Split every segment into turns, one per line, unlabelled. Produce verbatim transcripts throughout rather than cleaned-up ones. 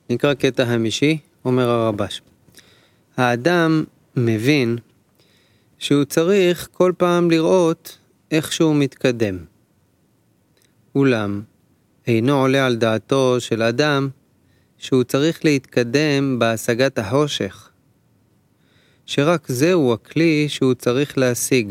נקרא קטע חמישי, אומר הרבש. האדם מבין שהוא צריך כל פעם לראות איך שהוא מתקדם. אולם, אינו עולה על דעתו של אדם שהוא צריך להתקדם בהשגת החושך, שרק זהו הכלי שהוא צריך להשיג,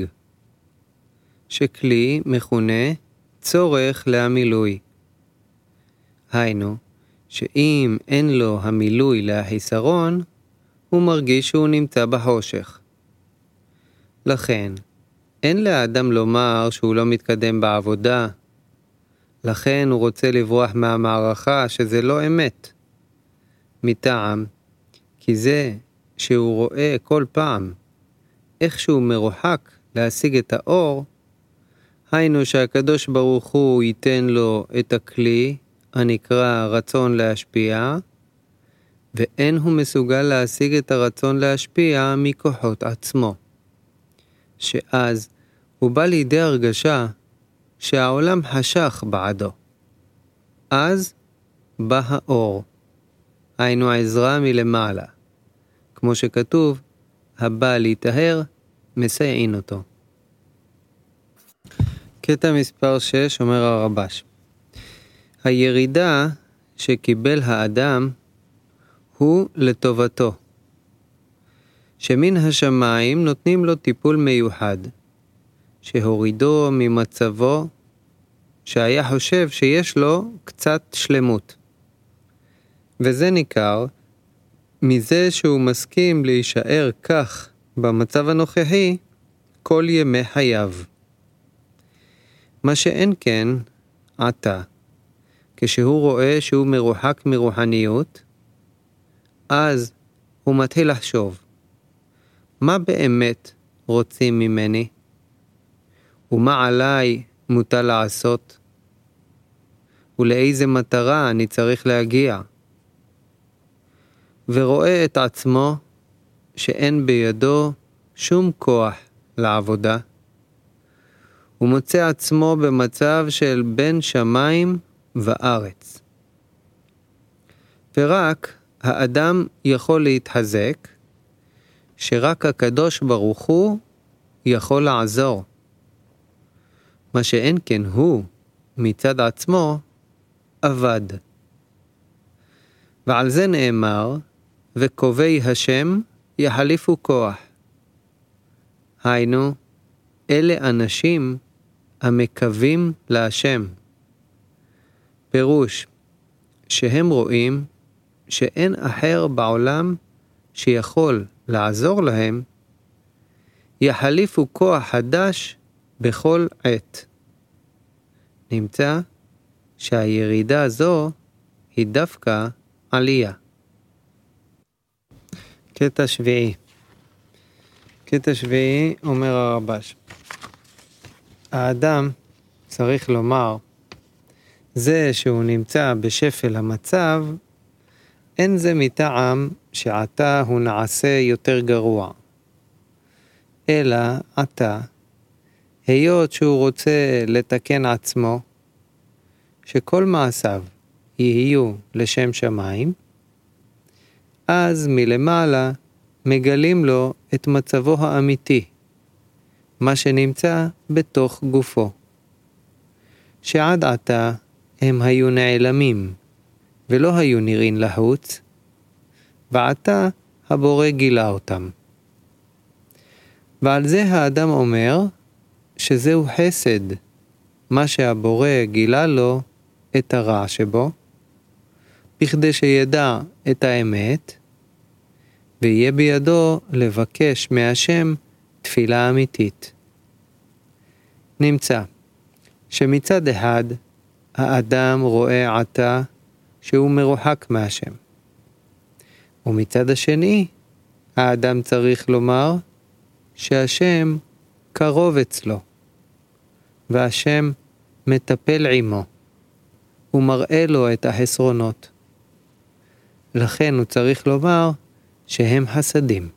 שכלי מכונה צורך להמילוי. היינו, שאם אין לו המילוי להחיסרון, הוא מרגיש שהוא נמצא בחושך. לכן, אין לאדם לומר שהוא לא מתקדם בעבודה, לכן הוא רוצה לברוח מהמערכה שזה לא אמת. מטעם, כי זה שהוא רואה כל פעם איך שהוא מרוחק להשיג את האור, היינו שהקדוש ברוך הוא ייתן לו את הכלי הנקרא רצון להשפיע, ואין הוא מסוגל להשיג את הרצון להשפיע מכוחות עצמו. שאז הוא בא לידי הרגשה שהעולם חשך בעדו. אז בא האור, היינו עזרה מלמעלה. כמו שכתוב, הבא להיטהר, מסייעין אותו. קטע מספר שש אומר הרבש. הירידה שקיבל האדם הוא לטובתו. שמן השמיים נותנים לו טיפול מיוחד, שהורידו ממצבו שהיה חושב שיש לו קצת שלמות. וזה ניכר מזה שהוא מסכים להישאר כך במצב הנוכחי כל ימי חייו. מה שאין כן עתה, כשהוא רואה שהוא מרוחק מרוחניות, אז הוא מתחיל לחשוב, מה באמת רוצים ממני? ומה עליי מוטל לעשות? ולאיזה מטרה אני צריך להגיע? ורואה את עצמו שאין בידו שום כוח לעבודה. הוא מוצא עצמו במצב של בין שמיים וארץ. ורק האדם יכול להתחזק, שרק הקדוש ברוך הוא יכול לעזור. מה שאין כן הוא מצד עצמו עבד. ועל זה נאמר, וקובעי השם יחליפו כוח. היינו, אלה אנשים המקווים להשם. פירוש, שהם רואים שאין אחר בעולם שיכול לעזור להם, יחליפו כוח חדש בכל עת. נמצא שהירידה הזו היא דווקא עלייה. קטע שביעי. קטע שביעי אומר הרבש. האדם צריך לומר, זה שהוא נמצא בשפל המצב, אין זה מטעם שעתה הוא נעשה יותר גרוע. אלא עתה, היות שהוא רוצה לתקן עצמו, שכל מעשיו יהיו לשם שמיים, אז מלמעלה מגלים לו את מצבו האמיתי, מה שנמצא בתוך גופו. שעד עתה הם היו נעלמים, ולא היו נראים לחוץ, ועתה הבורא גילה אותם. ועל זה האדם אומר שזהו חסד, מה שהבורא גילה לו את הרע שבו, בכדי שידע את האמת, ויהיה בידו לבקש מהשם תפילה אמיתית. נמצא שמצד אחד האדם רואה עתה שהוא מרוחק מהשם. ומצד השני, האדם צריך לומר שהשם קרוב אצלו, והשם מטפל עמו, ומראה לו את החסרונות. לכן הוא צריך לומר שהם חסדים.